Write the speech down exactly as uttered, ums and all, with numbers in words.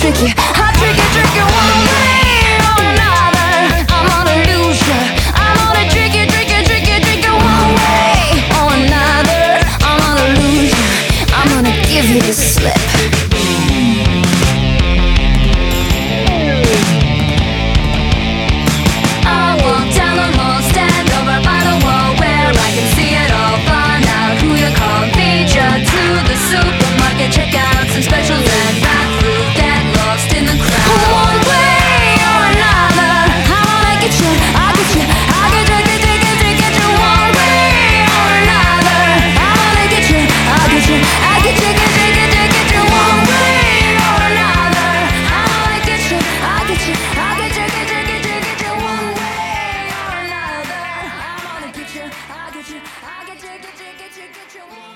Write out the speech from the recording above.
trick you, I trick you, trick you one way or another. I'm gonna lose you, I'm gonna trick you, trick you, trick you, trick you one way or another. I'm gonna lose you, I'm gonna give you the slip. I walk down the mall, stand over by the wall where I can see it all, find out who you call, feed you to the supermarket, check out some specials and ride through, get lost in the crowd. One way or another, I wanna get you, I get you, I get you, get you, get you, get you. One way or another, I wanna get you, I get you, I get you, get you, get you, get you. One way or another, I wanna get you, I get you, I get you, get you, get you, get you. One way or another, I wanna get you, I get you, I get you, get you, get you, get you.